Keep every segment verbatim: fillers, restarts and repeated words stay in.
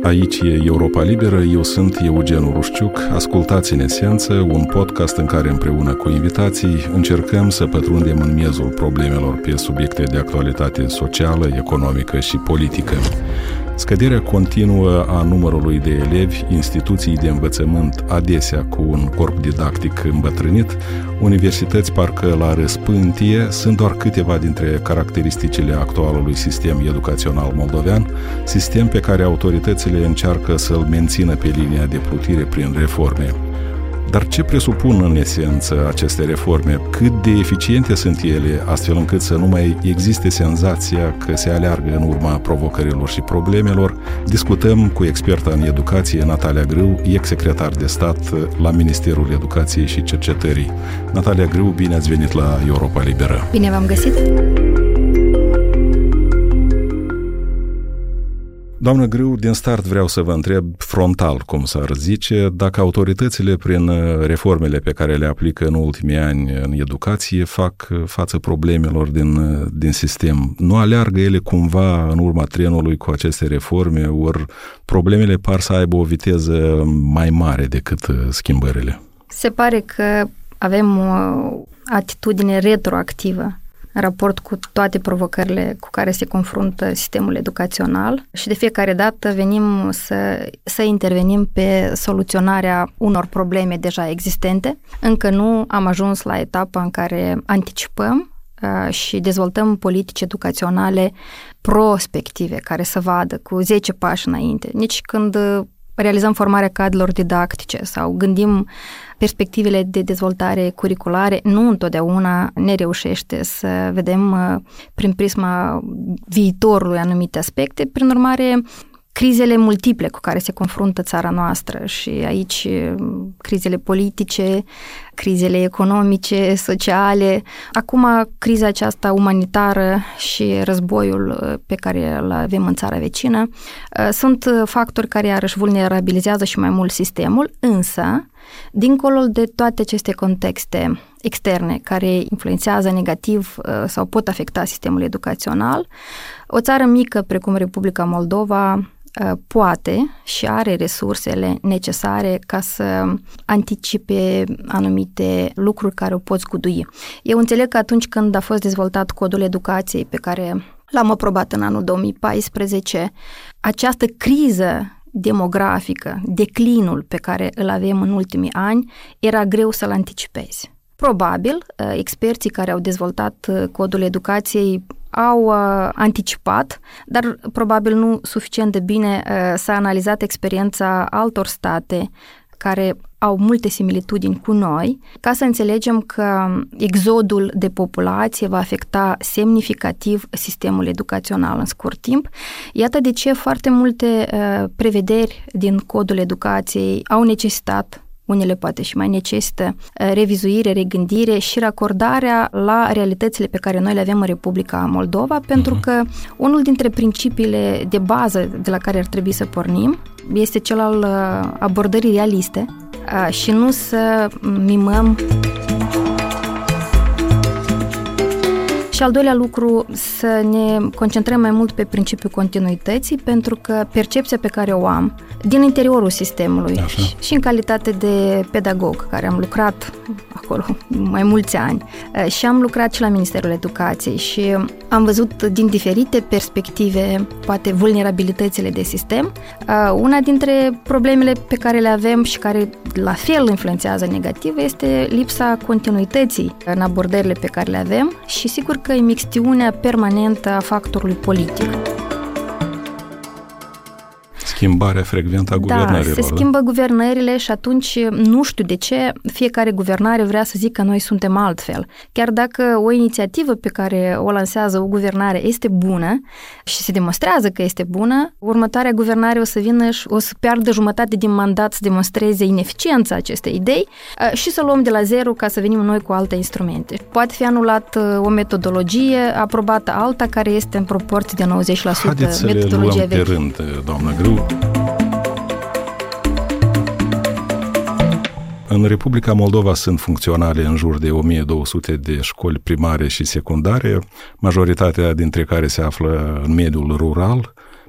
Aici e Europa Liberă, eu sunt Eugen Urușciuc. Ascultați În Esență, un podcast în care împreună cu invitații încercăm să pătrundem în miezul problemelor pe subiecte de actualitate socială, economică și politică. Scăderea continuă a numărului de elevi, instituții de învățământ adesea cu un corp didactic îmbătrânit, universități parcă la răspântie, sunt doar câteva dintre caracteristicile actualului sistem educațional moldovean, sistem pe care autoritățile încearcă să-l mențină pe linia de plutire prin reforme. Dar ce presupun în esență aceste reforme? Cât de eficiente sunt ele, astfel încât să nu mai existe senzația că se aleargă în urma provocărilor și problemelor? Discutăm cu experta în educație, Natalia Grâu, ex-secretar de stat la Ministerul Educației și Cercetării. Natalia Grâu, bine ați venit la Europa Liberă! Bine v-am găsit! Doamnă Grâu, din start vreau să vă întreb frontal, cum s-ar zice, dacă autoritățile, prin reformele pe care le aplică în ultimii ani în educație, fac față problemelor din, din sistem. Nu aleargă ele cumva în urma trenului cu aceste reforme, ori problemele par să aibă o viteză mai mare decât schimbările? Se pare că avem o atitudine retroactivă în raport cu toate provocările cu care se confruntă sistemul educațional și de fiecare dată venim să, să intervenim pe soluționarea unor probleme deja existente. Încă nu am ajuns la etapa în care anticipăm uh, și dezvoltăm politici educaționale prospective care să vadă cu zece pași înainte. Nici când realizăm formarea cadrelor didactice sau gândim perspectivele de dezvoltare curriculare, nu întotdeauna ne reușește să vedem prin prisma viitorului anumite aspecte. Prin urmare, crizele multiple cu care se confruntă țara noastră și aici crizele politice, crizele economice, sociale, acum criza aceasta umanitară și războiul pe care îl avem în țara vecină, sunt factori care iarăși vulnerabilizează și mai mult sistemul, însă, dincolo de toate aceste contexte externe care influențează negativ sau pot afecta sistemul educațional, o țară mică precum Republica Moldova poate și are resursele necesare ca să anticipe anumite lucruri care o pot zgudui. Eu înțeleg că atunci când a fost dezvoltat codul educației pe care l-am aprobat în anul două mii paisprezece, această criză demografică, declinul pe care îl avem în ultimii ani, era greu să-l anticipezi. Probabil, experții care au dezvoltat codul educației au uh, anticipat, dar probabil nu suficient de bine uh, s-a analizat experiența altor state care au multe similitudini cu noi, ca să înțelegem că exodul de populație va afecta semnificativ sistemul educațional în scurt timp. Iată de ce foarte multe uh, prevederi din codul educației au necesitat, unele poate și mai necesită revizuire, regândire și racordarea la realitățile pe care noi le avem în Republica Moldova, pentru că unul dintre principiile de bază de la care ar trebui să pornim este cel al abordării realiste și nu să mimăm. Și al doilea lucru, să ne concentrăm mai mult pe principiul continuității, pentru că percepția pe care o am din interiorul sistemului Așa. și în calitate de pedagog, care am lucrat acolo mai mulți ani și am lucrat și la Ministerul Educației și am văzut din diferite perspective, poate, vulnerabilitățile de sistem. Una dintre problemele pe care le avem și care la fel influențează negativ este lipsa continuității în abordările pe care le avem și sigur că imixtiunea permanentă a factorului politic. Schimbarea frecventă a guvernărilor. Da, se schimbă guvernările și atunci nu știu de ce fiecare guvernare vrea să zică că noi suntem altfel. Chiar dacă o inițiativă pe care o lansează o guvernare este bună și se demonstrează că este bună, următoarea guvernare o să vină și o să piardă jumătate din mandat să demonstreze ineficiența acestei idei și să luăm de la zero ca să venim noi cu alte instrumente. Poate fi anulat o metodologie, aprobată alta care este în proporție de nouăzeci la sută Haideți metodologia să le luăm veche. pe rând, doamnă Grâu. În Republica Moldova sunt funcționale în jur de o mie două sute de școli primare și secundare, majoritatea dintre care se află în mediul rural.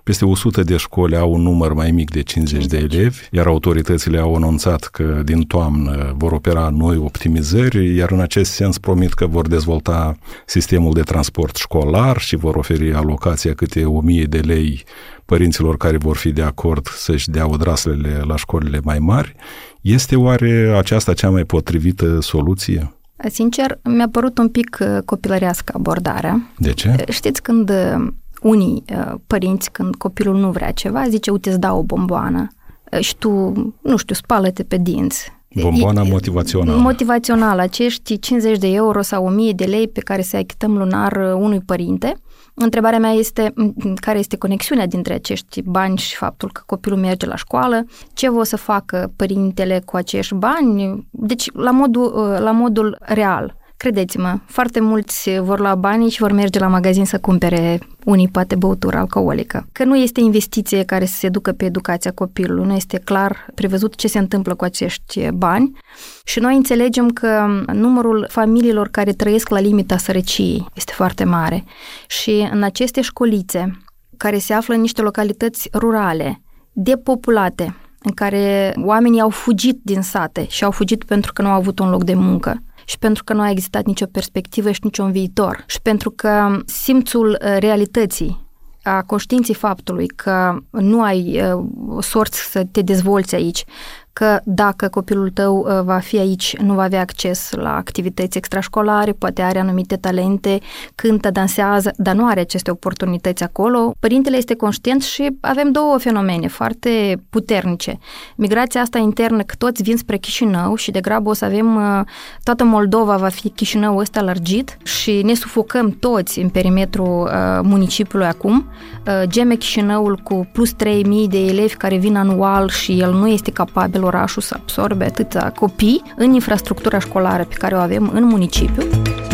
Peste o sută de școli au un număr mai mic de cincizeci de elevi, iar autoritățile au anunțat că din toamnă vor opera noi optimizări, iar în acest sens promit că vor dezvolta sistemul de transport școlar și vor oferi alocația câte o mie de lei părinților care vor fi de acord să-și dea odraslele la școlile mai mari. Este oare aceasta cea mai potrivită soluție? Sincer, mi-a părut un pic copilărească abordarea. De ce? Știți, când unii părinți, când copilul nu vrea ceva, zice, uite, îți dau o bomboană și tu, nu știu, spală-te pe dinți. Bomboana motivațională. Motivațională, acești cincizeci de euro sau o mie de lei pe care să achităm lunar unui părinte. Întrebarea mea este, care este conexiunea dintre acești bani și faptul că copilul merge la școală? Ce vor să facă părintele cu acești bani? Deci, la modul, la modul real. Credeți-mă, foarte mulți vor lua banii și vor merge la magazin să cumpere unii poate băutură alcoolică. Că nu este investiție care să se ducă pe educația copilului, nu este clar prevăzut ce se întâmplă cu acești bani și noi înțelegem că numărul familiilor care trăiesc la limita sărăciei este foarte mare și în aceste școlițe care se află în niște localități rurale, depopulate, în care oamenii au fugit din sate și au fugit pentru că nu au avut un loc de muncă, și pentru că nu a existat nicio perspectivă și niciun viitor și pentru că simțul realității, a conștiinței faptului că nu ai uh, sorți să te dezvolți aici, că dacă copilul tău uh, va fi aici, nu va avea acces la activități extrașcolare, poate are anumite talente, cântă, dansează, dar nu are aceste oportunități acolo. Părintele este conștient și avem două fenomene foarte puternice. Migrația asta internă, că toți vin spre Chișinău și degrabă o să avem, uh, toată Moldova va fi Chișinău ăsta lărgit și ne sufocăm toți în perimetrul uh, municipiului acum. Uh, geme Chișinăul cu plus trei mii de elevi care vin anual și el nu este capabil orașul să absorbe atâția copii în infrastructura școlară pe care o avem în municipiu.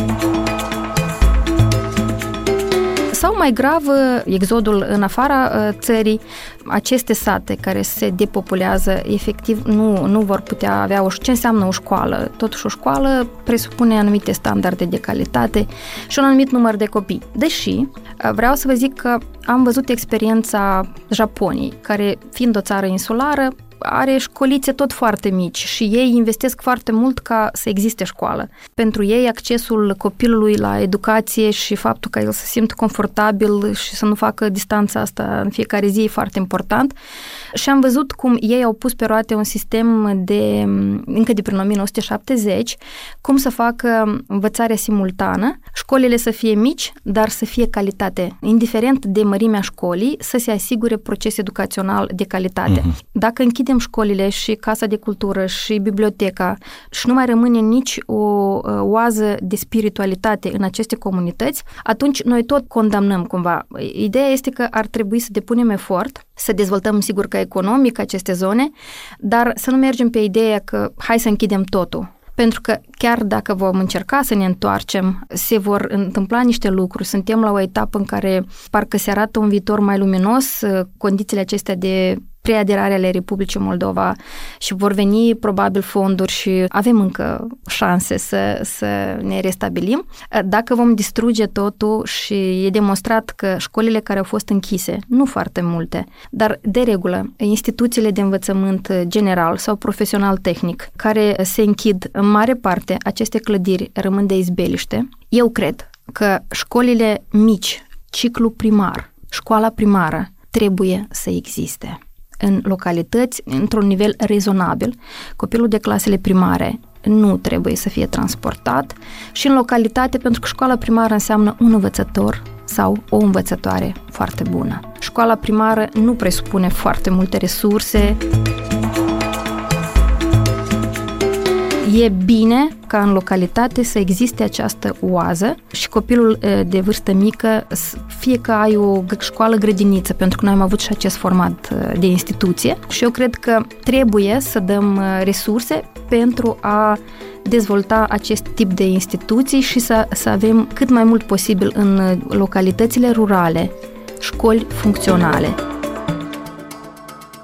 Sau mai grav, exodul în afara țării, aceste sate care se depopulează, efectiv nu, nu vor putea avea o, ce înseamnă o școală. Totuși o școală presupune anumite standarde de calitate și un anumit număr de copii. Deși vreau să vă zic că am văzut experiența Japoniei, care fiind o țară insulară, are școlițe tot foarte mici și ei investesc foarte mult ca să existe școală. Pentru ei, accesul copilului la educație și faptul că el se simte confortabil și să nu facă distanța asta în fiecare zi e foarte important. Și am văzut cum ei au pus pe roate un sistem de, încă de prin o mie nouă sute șaptezeci, cum să facă învățarea simultană, școlile să fie mici, dar să fie calitate. Indiferent de mărimea școlii, să se asigure proces educațional de calitate. Uh-huh. Dacă închidem școlile și Casa de Cultură și biblioteca și nu mai rămâne nici o oază de spiritualitate în aceste comunități, atunci noi tot condamnăm cumva. Ideea este că ar trebui să depunem efort, să dezvoltăm sigur că economic aceste zone, dar să nu mergem pe ideea că hai să închidem totul. Pentru că chiar dacă vom încerca să ne întoarcem, se vor întâmpla niște lucruri. Suntem la o etapă în care parcă se arată un viitor mai luminos, condițiile acestea de preaderare ale Republicii Moldova și vor veni probabil fonduri și avem încă șanse să, să ne restabilim. Dacă vom distruge totul și e demonstrat că școlile care au fost închise, nu foarte multe, dar de regulă, instituțiile de învățământ general sau profesional tehnic care se închid în mare parte, aceste clădiri rămân de izbeliște. Eu cred că școlile mici, ciclu primar, școala primară trebuie să existe în localități, într-un nivel rezonabil. Copilul de clasele primare nu trebuie să fie transportat și în localitate, pentru că școala primară înseamnă un învățător sau o învățătoare foarte bună. Școala primară nu presupune foarte multe resurse. E bine ca în localitate să existe această oază și copilul de vârstă mică, fie că ai o școală grădiniță, pentru că noi am avut și acest format de instituție și eu cred că trebuie să dăm resurse pentru a dezvolta acest tip de instituții și să, să avem cât mai mult posibil în localitățile rurale școli funcționale.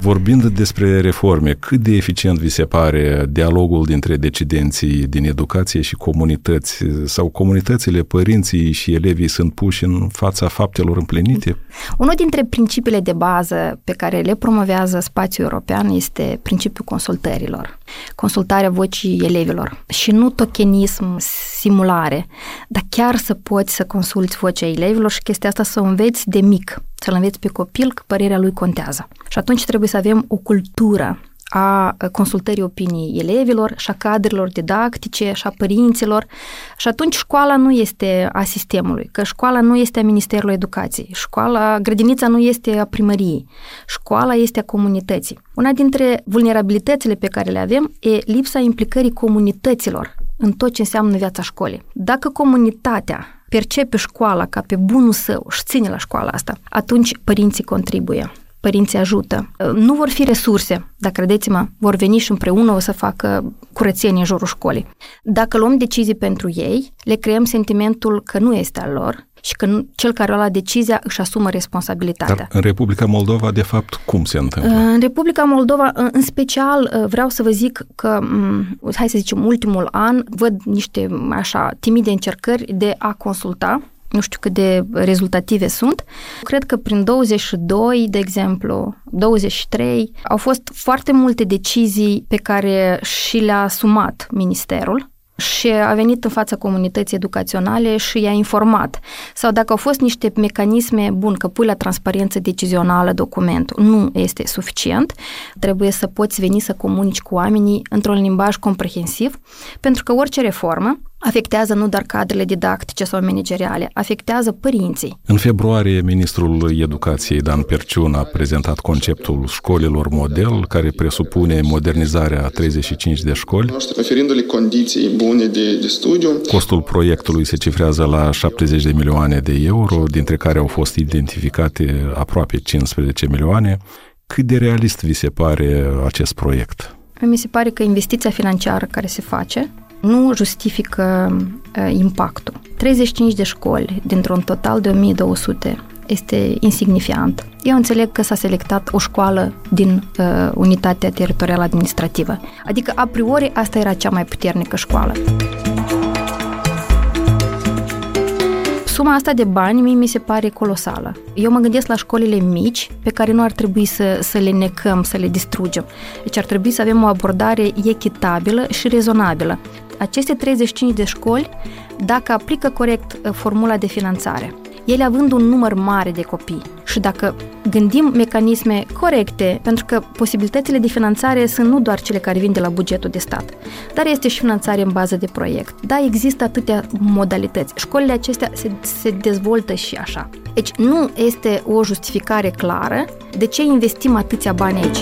Vorbind despre reforme, cât de eficient vi se pare dialogul dintre decidenții din educație și comunități? Sau comunitățile, părinții și elevii sunt puși în fața faptelor împlinite? Unul dintre principiile de bază pe care le promovează spațiul european este principiul consultărilor. Consultarea vocii elevilor. Și nu tokenism, simulare, dar chiar să poți să consulți vocea elevilor și chestia asta să o înveți de mic, să-l înveți pe copil că părerea lui contează. Și atunci trebuie să avem o cultură a consultării opinii elevilor și a cadrelor didactice și a părinților. Și atunci școala nu este a sistemului, că școala nu este a Ministerului Educației, școala, grădinița nu este a primăriei, școala este a comunității. Una dintre vulnerabilitățile pe care le avem e lipsa implicării comunităților în tot ce înseamnă viața școlii. Dacă comunitatea percepe școala ca pe bunul său și ține la școala asta, atunci părinții contribuie. Părinții ajută. Nu vor fi resurse, dar credeți-mă, vor veni și împreună o să facă curățenie în jurul școlii. Dacă luăm decizii pentru ei, le creăm sentimentul că nu este al lor și că nu, cel care a luat decizia își asumă responsabilitatea. Dar în Republica Moldova, de fapt, cum se întâmplă? În Republica Moldova, în special, vreau să vă zic că, hai să zicem, ultimul an, văd niște așa timide încercări de a consulta. Nu știu cât de rezultative sunt. Cred că prin douăzeci și doi, de exemplu, douăzeci și trei, au fost foarte multe decizii pe care și le-a asumat ministerul și a venit în fața comunității educaționale și i-a informat. Sau dacă au fost niște mecanisme, bun, că pui la transparență decizională documentul, nu este suficient, trebuie să poți veni să comunici cu oamenii într-un limbaj comprehensiv, pentru că orice reformă afectează nu doar cadrele didactice sau manageriale, afectează părinții. În februarie, ministrul Educației Dan Perciun a prezentat conceptul școlilor model, care presupune modernizarea a treizeci și cinci de școli. Oferindu-le condiții bune de, de studiu. Costul proiectului se cifrează la șaptezeci de milioane de euro, dintre care au fost identificate aproape cincisprezece milioane. Cât de realist vi se pare acest proiect? Mi se pare că investiția financiară care se face nu justifică uh, impactul. treizeci și cinci de școli dintr-un total de o mie două sute este insignifiant. Eu înțeleg că s-a selectat o școală din uh, unitatea teritorială administrativă. Adică, a priori, asta era cea mai puternică școală. Suma asta de bani mie mi se pare colosală. Eu mă gândesc la școlile mici pe care nu ar trebui să, să le necăm, să le distrugem. Deci ar trebui să avem o abordare echitabilă și rezonabilă. Aceste treizeci și cinci de școli, dacă aplică corect formula de finanțare, ele având un număr mare de copii și dacă gândim mecanisme corecte, pentru că posibilitățile de finanțare sunt nu doar cele care vin de la bugetul de stat, dar este și finanțare în bază de proiect. Da, există atâtea modalități. Școlile acestea se, se dezvoltă și așa. Deci nu este o justificare clară de ce investim atâția bani aici.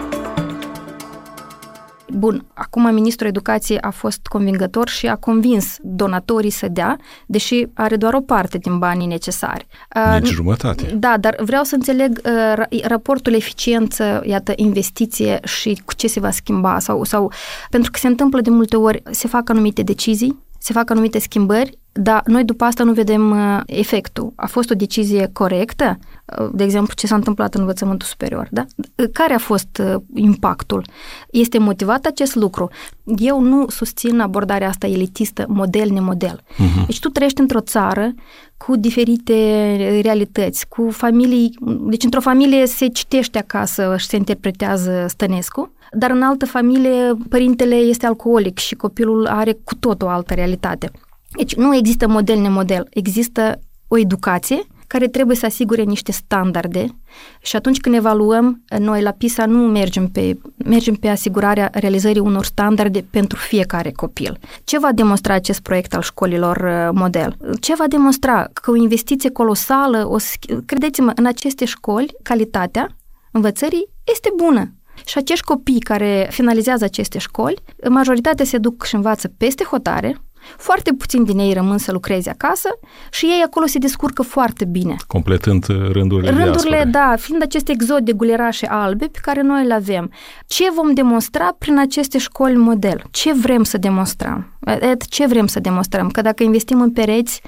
Bun, acum ministrul educației a fost convingător și a convins donatorii să dea, deși are doar o parte din banii necesari. Nici jumătate. Da, dar vreau să înțeleg uh, raportul eficiență, iată, investiție și cu ce se va schimba sau, sau pentru că se întâmplă de multe ori, se fac anumite decizii, se fac anumite schimbări, dar noi după asta nu vedem uh, efectul. A fost o decizie corectă? Uh, de exemplu, ce s-a întâmplat în învățământul superior, da? Care a fost uh, impactul? Este motivat acest lucru? Eu nu susțin abordarea asta elitistă, model-nemodel. Uh-huh. Deci tu trăiești într-o țară cu diferite realități, cu familii, deci într-o familie se citește acasă și se interpretează Stănescu, dar în altă familie părintele este alcoolic și copilul are cu tot o altă realitate. Deci nu există model-nemodel, există o educație care trebuie să asigure niște standarde și atunci când evaluăm, noi la PISA nu mergem pe, mergem pe asigurarea realizării unor standarde pentru fiecare copil. Ce va demonstra acest proiect al școlilor model? Ce va demonstra? Că o investiție colosală, o, credeți-mă, în aceste școli, calitatea învățării este bună. Și acești copii care finalizează aceste școli, majoritatea se duc și învață peste hotare, foarte puțini din ei rămân să lucreze acasă și ei acolo se descurcă foarte bine. Completând rândurile Rândurile, da, fiind acest exod de gulerașe albe pe care noi le avem. Ce vom demonstra prin aceste școli model? Ce vrem să demonstrăm? Ce vrem să demonstrăm? Că dacă investim în pereți,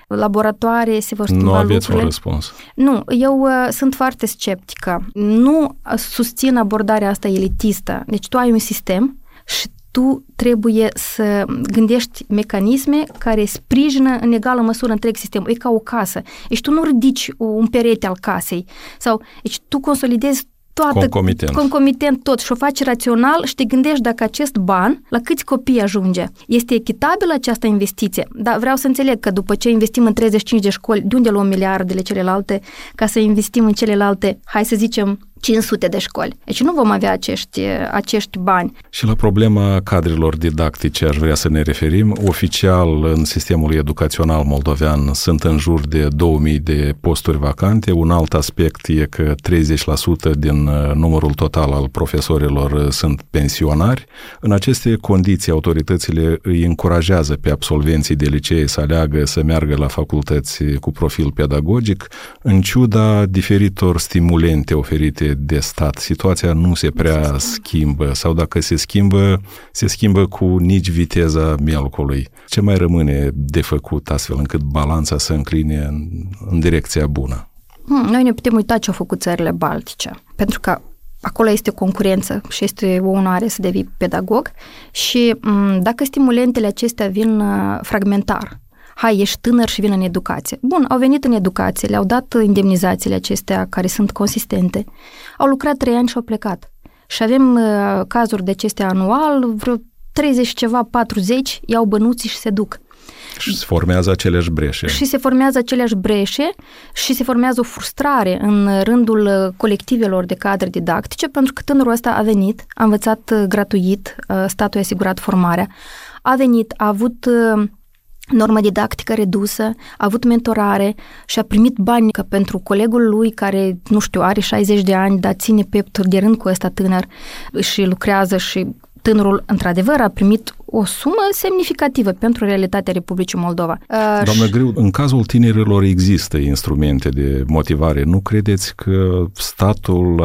laboratoare, se vor schimba Nu aveți lucrurile. un răspuns. Nu, eu uh, sunt foarte sceptică. Nu susțin abordarea asta elitistă. Deci tu ai un sistem și tu trebuie să gândești mecanisme care sprijină în egală măsură întreg sistemul. E ca o casă. Deci tu nu ridici un perete al casei. Sau, deci tu consolidezi toată, concomitent. concomitent tot și o faci rațional și te gândești dacă acest ban la câți copii ajunge. Este echitabilă această investiție? Dar vreau să înțeleg că după ce investim în treizeci și cinci de școli, de unde luăm miliardele celelalte ca să investim în celelalte, hai să zicem, cinci sute de școli. Deci nu vom avea acești, acești bani. Și la problema cadrelor didactice aș vrea să ne referim. Oficial, în sistemul educațional moldovean sunt în jur de două mii de posturi vacante. Un alt aspect e că treizeci la sută din numărul total al profesorilor sunt pensionari. În aceste condiții, autoritățile îi încurajează pe absolvenții de licee să aleagă să meargă la facultăți cu profil pedagogic, în ciuda diferitor stimulente oferite de stat. Situația nu se prea schimbă sau dacă se schimbă, se schimbă cu nici viteza mielcului. Ce mai rămâne de făcut astfel încât balanța să încline în, în direcția bună? Hmm, noi ne putem uita ce au făcut țările baltice, pentru că acolo este concurență și este o onoare să devii pedagog și m- dacă stimulentele acestea vin uh, fragmentar, hai, ești tânăr și vin în educație. Bun, au venit în educație, le-au dat indemnizațiile acestea care sunt consistente, au lucrat trei ani și au plecat. Și avem uh, cazuri de acestea anual, vreo treizeci ceva, patruzeci, iau bănuții și se duc. Și se formează aceleași breșe. Și se formează aceleași breșe și se formează o frustrare în rândul colectivelor de cadre didactice, pentru că tânărul ăsta a venit, a învățat gratuit, statul i-a asigurat formarea, a venit, a avut normă didactică redusă, a avut mentorare și a primit bani că pentru colegul lui care, nu știu, are șaizeci de ani, dar ține piept de rând cu ăsta tânăr și lucrează și tânărul, într-adevăr, a primit o sumă semnificativă pentru realitatea Republicii Moldova. Doamnă Griu, în cazul tinerilor există instrumente de motivare. Nu credeți că statul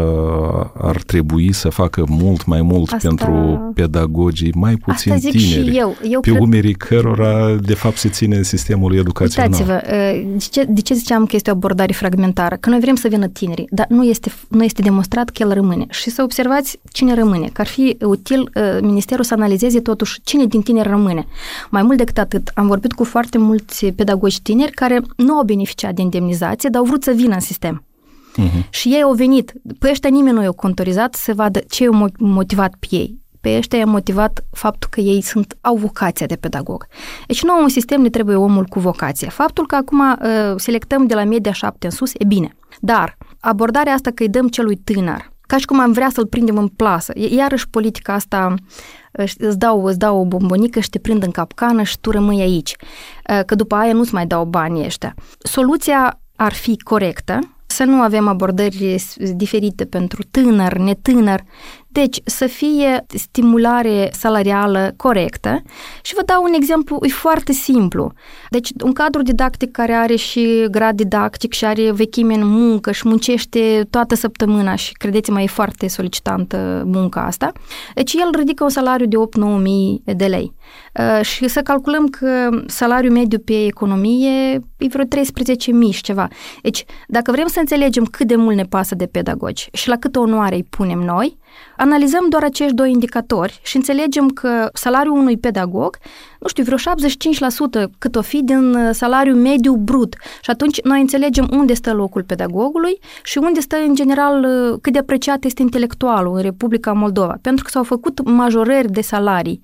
ar trebui să facă mult mai mult asta, pentru pedagogii mai puțin asta zic tineri, și eu. Eu pe cred... umerii cărora, de fapt, se ține sistemul educațional? Uitați-vă, de ce, de ce ziceam că este o abordare fragmentară? Că noi vrem să vină tinerii, dar nu este, nu este demonstrat că el rămâne. Și să observați cine rămâne, că ar fi util Ministerul să analizeze totuși cine din tineri rămâne. Mai mult decât atât, am vorbit cu foarte mulți pedagogi tineri care nu au beneficiat de indemnizație, dar au vrut să vină în sistem. Uh-huh. Și ei au venit. Pe ăștia nimeni nu i-a contorizat să vadă ce i-a motivat pe ei. Pe ăștia i-a motivat faptul că ei sunt, au vocația de pedagog. Deci nouă în sistem ne trebuie omul cu vocație. Faptul că acum uh, selectăm de la media șapte în sus, e bine. Dar abordarea asta că îi dăm celui tânăr, ca și cum am vrea să-l prindem în plasă. Iarăși politica asta, îți dau, îți dau o bombonică și te prind în capcană și tu rămâi aici. Că după aia nu-ți mai dau banii ăștia. Soluția ar fi corectă, să nu avem abordări diferite pentru tânăr, netânăr, deci să fie stimulare salarială corectă și vă dau un exemplu, e foarte simplu. Deci un cadru didactic care are și grad didactic și are vechime în muncă și muncește toată săptămâna și credeți-mă, e foarte solicitantă munca asta, deci el ridică un salariu de opt-nouă mii de lei. Uh, și să calculăm că salariul mediu pe economie e vreo treisprezece mii și ceva. Deci dacă vrem să înțelegem cât de mult ne pasă de pedagogi și la câtă onoare îi punem noi, analizăm doar acești doi indicatori și înțelegem că salariul unui pedagog, nu știu, vreo șaptezeci și cinci la sută cât o fi din salariul mediu brut. Și atunci noi înțelegem unde stă locul pedagogului și unde stă în general cât de apreciat este intelectualul în Republica Moldova. Pentru că s-au făcut majorări de salarii,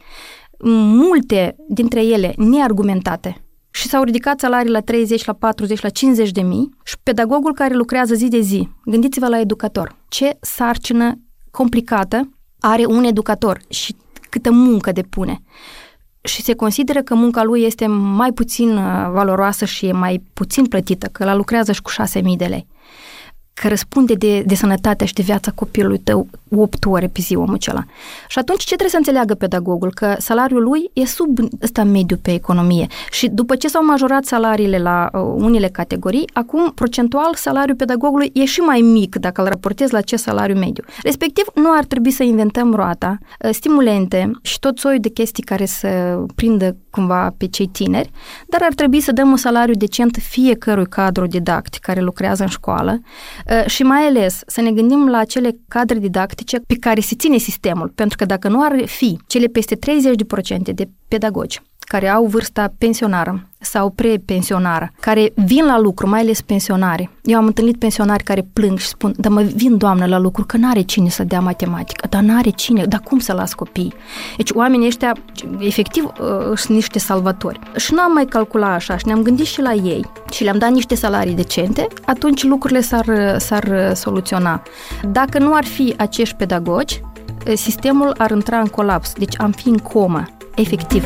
multe dintre ele neargumentate. Și s-au ridicat salarii la treizeci, la patruzeci, la cincizeci de mii și pedagogul care lucrează zi de zi, gândiți-vă la educator. Ce sarcină complicată are un educator și câtă muncă depune. Și se consideră că munca lui este mai puțin valoroasă și e mai puțin plătită, că la lucrează și cu șase mii de lei. că răspunde de, de sănătatea și de viața copilului tău opt ore pe zi, omul acela. Și atunci ce trebuie să înțeleagă pedagogul? Că salariul lui e sub ăsta mediu pe economie. Și după ce s-au majorat salariile la uh, unele categorii, acum procentual salariul pedagogului e și mai mic dacă îl raportezi la ce salariu mediu. Respectiv, nu ar trebui să inventăm roata, uh, stimulente și tot soiul de chestii care să prindă cumva pe cei tineri, dar ar trebui să dăm un salariu decent fiecărui cadru didactic care lucrează în școală și mai ales să ne gândim la acele cadre didactice pe care se ține sistemul, pentru că dacă nu ar fi cele peste treizeci la sută de pedagogi care au vârsta pensionară sau prepensionară, care vin la lucru, mai ales pensionari. Eu am întâlnit pensionari care plâng și spun, dar mă vin, doamnă, la lucru, că n-are cine să dea matematică, dar n-are cine, dar cum să las copii? Deci oamenii ăștia, efectiv, sunt niște salvatori. Și nu am mai calculat așa și ne-am gândit și la ei și le-am dat niște salarii decente, atunci lucrurile s-ar, s-ar soluționa. Dacă nu ar fi acești pedagogi, sistemul ar intra în colaps, deci am fi în comă, efectiv.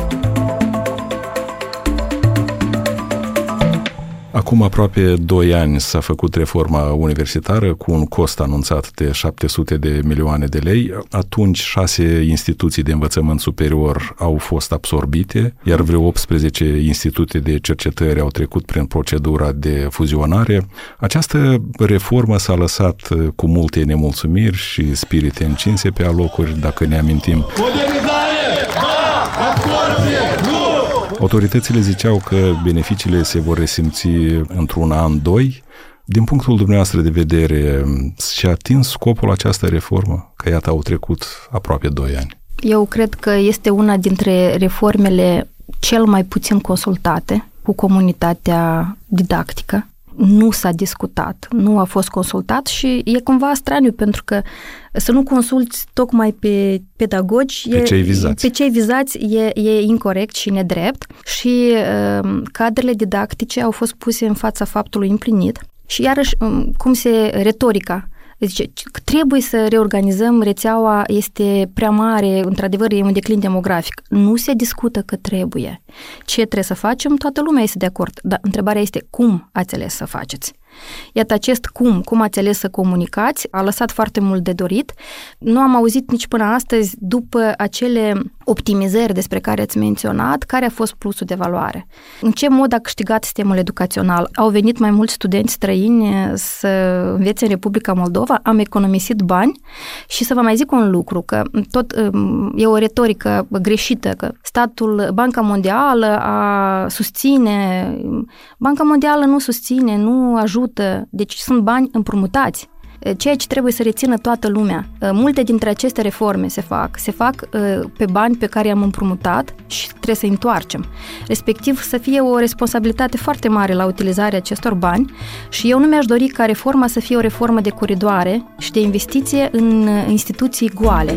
Acum aproape doi ani s-a făcut reforma universitară cu un cost anunțat de șapte sute de milioane de lei. Atunci șase instituții de învățământ superior au fost absorbite, iar vreo optsprezece institute de cercetări au trecut prin procedura de fuzionare. Această reformă s-a lăsat cu multe nemulțumiri și spirite încinse pe alocuri, dacă ne amintim. Modernizare! Da! Absorbție! Nu! Autoritățile ziceau că beneficiile se vor resimți într-un an, doi. Din punctul dumneavoastră de vedere, și-a atins scopul această reformă? Că iată, au trecut aproape doi ani. Eu cred că este una dintre reformele cel mai puțin consultate cu comunitatea didactică. Nu s-a discutat, nu a fost consultat și e cumva straniu pentru că să nu consulți tocmai pe pedagogi, pe e, cei vizați, pe cei vizați e, e incorect și nedrept și uh, cadrele didactice au fost puse în fața faptului împlinit și iarăși um, cum se retorica. Zice, trebuie să reorganizăm, rețeaua este prea mare, într-adevăr e un declin demografic. Nu se discută că trebuie. Ce trebuie să facem, toată lumea este de acord. Dar întrebarea este cum ați ales să faceți. Iată acest cum, cum ați ales să comunicați, a lăsat foarte mult de dorit. Nu am auzit nici până astăzi, după acele optimizări despre care ați menționat, care a fost plusul de valoare. În ce mod a câștigat sistemul educațional? Au venit mai mulți studenți străini să învețe în Republica Moldova, am economisit bani și să vă mai zic un lucru, că tot e o retorică greșită, că statul, Banca Mondială a susține, Banca Mondială nu susține, nu ajută, deci sunt bani împrumutați. Ceea ce trebuie să rețină toată lumea. Multe dintre aceste reforme se fac, se fac pe bani pe care i-am împrumutat și trebuie să întoarcem. Respectiv să fie o responsabilitate foarte mare la utilizarea acestor bani și eu nu mi-aș dori ca reforma să fie o reformă de coridoare și de investiție în instituții goale.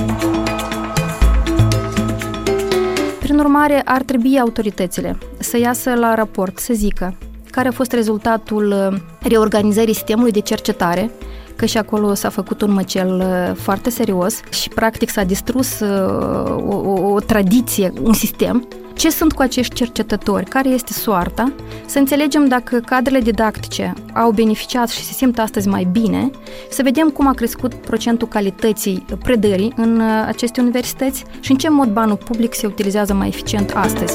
Prin urmare, ar trebui autoritățile să iasă la raport, să zică care a fost rezultatul reorganizării sistemului de cercetare, că și acolo s-a făcut un măcel foarte serios și practic s-a distrus o, o, o tradiție, un sistem. Ce sunt cu acești cercetători? Care este soarta? Să înțelegem dacă cadrele didactice au beneficiat și se simt astăzi mai bine, să vedem cum a crescut procentul calității predării în aceste universități și în ce mod banul public se utilizează mai eficient astăzi.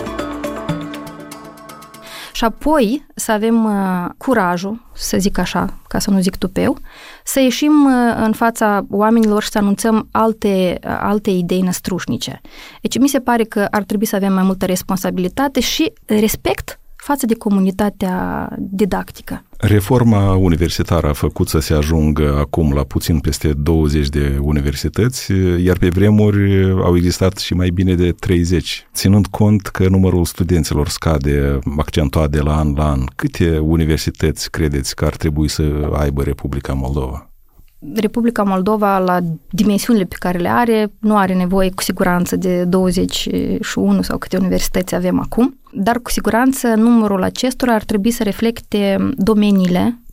Și apoi să avem uh, curajul, să zic așa, ca să nu zic tupeu, să ieșim uh, în fața oamenilor și să anunțăm alte, uh, alte idei năstrușnice. Deci mi se pare că ar trebui să avem mai multă responsabilitate și respect față de comunitatea didactică. Reforma universitară a făcut să se ajungă acum la puțin peste douăzeci de universități, iar pe vremuri au existat și mai bine de treizeci. Ținând cont că numărul studenților scade accentuat de la an la an, câte universități credeți că ar trebui să aibă Republica Moldova? Republica Moldova, la dimensiunile pe care le are, nu are nevoie cu siguranță de douăzeci și unu sau câte universități avem acum, dar cu siguranță numărul acestora ar trebui să reflecte domeniile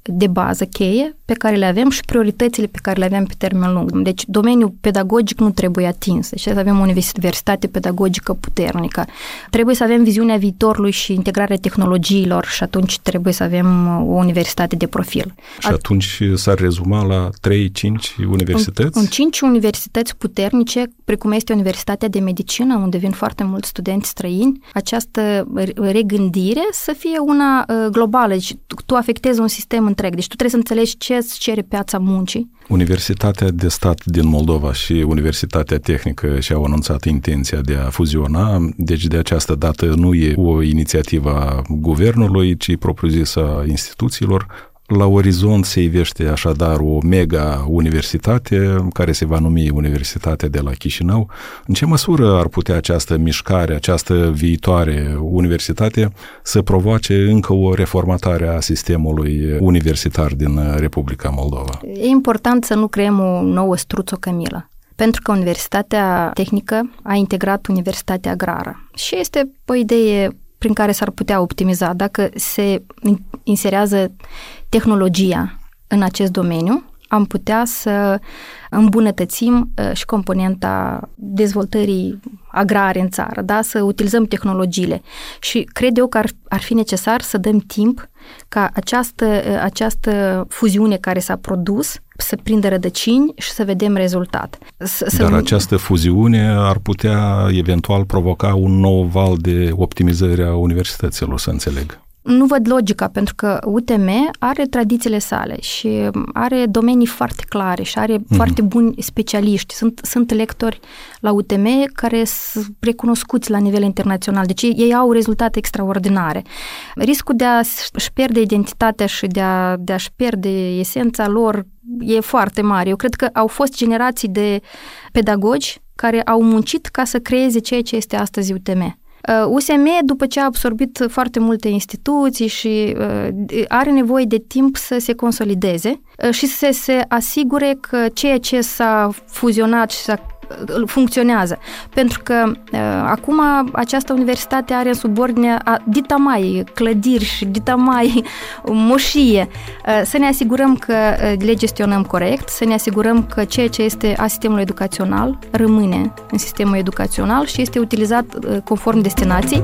de bază, cheie, pe care le avem și prioritățile pe care le avem pe termen lung. Deci domeniul pedagogic nu trebuie atins. Deci să avem o universitate pedagogică puternică. Trebuie să avem viziunea viitorului și integrarea tehnologiilor și atunci trebuie să avem o universitate de profil. Și atunci s-ar rezuma la trei cinci universități? În, în cinci universități puternice, precum este Universitatea de Medicină, unde vin foarte mulți studenți străini, această regândire să fie una globală. Deci tu afectezi un sistem întreg. Deci tu trebuie să înțelegi ce îți cere piața muncii. Universitatea de stat din Moldova și Universitatea Tehnică și-au anunțat intenția de a fuziona, deci de această dată nu e o inițiativă a guvernului, ci propriu-zisă a instituțiilor. La orizont se ivește așadar o mega-universitate care se va numi Universitatea de la Chișinău. În ce măsură ar putea această mișcare, această viitoare universitate să provoace încă o reformatare a sistemului universitar din Republica Moldova? E important să nu creăm o nouă struțo-cămilă, pentru că Universitatea Tehnică a integrat Universitatea Agrară și este o idee prin care s-ar putea optimiza. Dacă se inserează tehnologia în acest domeniu, am putea să îmbunătățim și componenta dezvoltării agrare în țară, da? Să utilizăm tehnologiile. Și cred eu că ar, ar fi necesar să dăm timp ca această, această fuziune care s-a produs să prindă rădăcini și să vedem rezultat. S- Dar această fuziune ar putea eventual provoca un nou val de optimizare a universităților, să înțeleg. Nu văd logica, pentru că U T M are tradițiile sale și are domenii foarte clare și are mm-hmm. foarte buni specialiști. Sunt, sunt lectori la U T M care sunt recunoscuți la nivel internațional, deci ei au rezultate extraordinare. Riscul de a-și pierde identitatea și de, a, de a-și pierde esența lor e foarte mare. Eu cred că au fost generații de pedagogi care au muncit ca să creeze ceea ce este astăzi U T M. U S M, după ce a absorbit foarte multe instituții și are nevoie de timp să se consolideze și să se asigure că ceea ce s-a fuzionat și s-a funcționează. Pentru că uh, acum această universitate are în subordine a, dita mai clădiri și dita mai moșie. Uh, să ne asigurăm că uh, le gestionăm corect, să ne asigurăm că ceea ce este a sistemului educațional rămâne în sistemul educațional și este utilizat uh, conform destinației.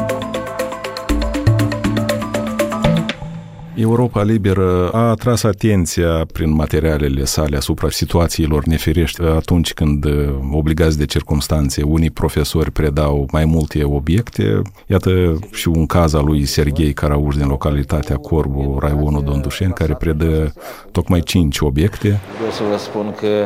Europa Liberă a atras atenția prin materialele sale asupra situațiilor nefirești atunci când, obligați de circumstanțe, unii profesori predau mai multe obiecte. Iată și un caz al lui Serghei Carauș din localitatea Corbu, raionul Dondușeni, care predă tocmai cinci obiecte. Vreau să vă spun că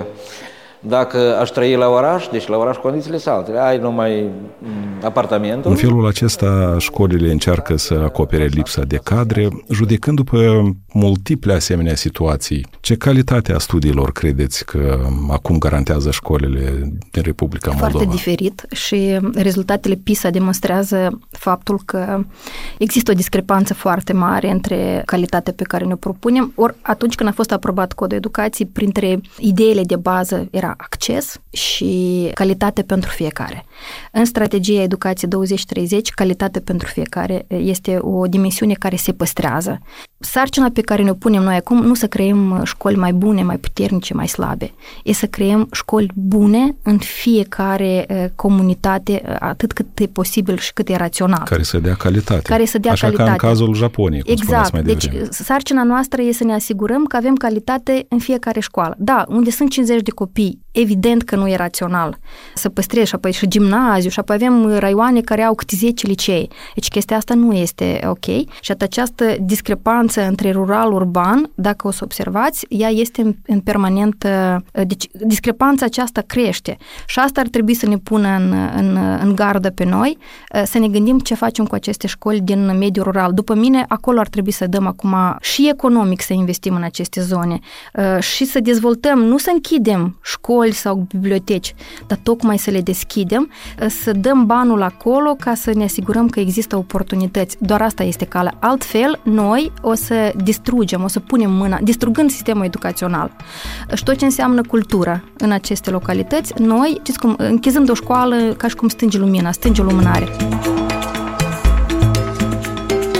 dacă aș trăi la oraș, deci la oraș condițiile sunt altele, ai numai apartamentul. În felul acesta, școlile încearcă să acopere lipsa de cadre, judecând după multiple asemenea situații. Ce calitate a studiilor credeți că acum garantează școlile din Republica Moldova? Foarte diferit și rezultatele PISA demonstrează faptul că există o discrepanță foarte mare între calitatea pe care ne-o propunem. Ori atunci când a fost aprobat Codul Educației, printre ideile de bază era acces și calitate pentru fiecare. În strategia Educație douăzeci treizeci, calitate pentru fiecare este o dimensiune care se păstrează. Sarcina pe care ne-o punem noi acum nu să creăm școli mai bune, mai puternice, mai slabe. E să creăm școli bune în fiecare comunitate, atât cât e posibil și cât e rațional. Care să dea calitate. Care să dea Așa calitate. ca în cazul Japoniei, cum exact. mai Deci sarcina noastră e să ne asigurăm că avem calitate în fiecare școală. Da, unde sunt cincizeci de copii, evident că nu e rațional să păstrezi și apoi și gimnaziu și apoi avem raioane care au câte zece licee. Deci chestia asta nu este ok și această discrepanță între rural-urban, dacă o să observați, ea este în, în permanentă, deci discrepanța aceasta crește și asta ar trebui să ne pună în, în, în gardă pe noi, să ne gândim ce facem cu aceste școli din mediul rural. După mine, acolo ar trebui să dăm acum și economic să investim în aceste zone și să dezvoltăm, nu să închidem școli sau biblioteci, dar tocmai să le deschidem, să dăm banul acolo ca să ne asigurăm că există oportunități. Doar asta este calea. Altfel, noi o să distrugem, o să punem mâna, distrugând sistemul educațional. Și tot ce înseamnă cultură în aceste localități, noi, știți cum, închizând o școală ca și cum stânge lumina, stânge o lumânare.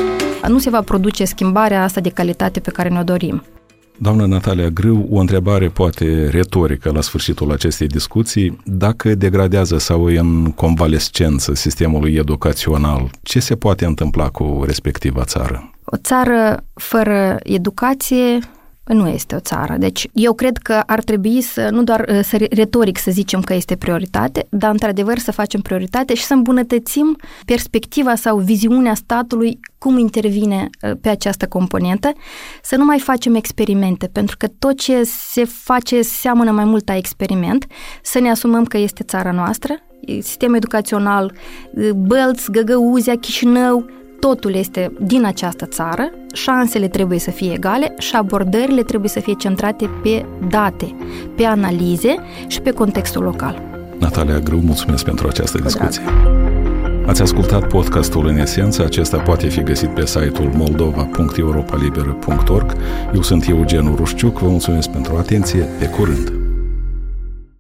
nu se va produce schimbarea asta de calitate pe care ne-o dorim. Doamna Natalia Grâu, o întrebare poate retorică la sfârșitul acestei discuții. Dacă degradează sau e în convalescență sistemul educațional, ce se poate întâmpla cu respectiva țară? O țară fără educație nu este o țară. Deci eu cred că ar trebui să, nu doar să retoric să zicem că este prioritate, dar într-adevăr să facem prioritate și să îmbunătățim perspectiva sau viziunea statului cum intervine pe această componentă, să nu mai facem experimente, pentru că tot ce se face seamănă mai mult a experiment, să ne asumăm că este țara noastră, sistemul educațional, Bălți, Găgăuzia, Chișinău, totul este din această țară, șansele trebuie să fie egale și abordările trebuie să fie centrate pe date, pe analize și pe contextul local. Natalia Grâu, mulțumesc pentru această discuție. Ați ascultat podcastul În Esență, acesta poate fi găsit pe site-ul moldova punct europa liberă punct org. Eu sunt Eugen Rușciuc, vă mulțumesc pentru atenție, pe curând!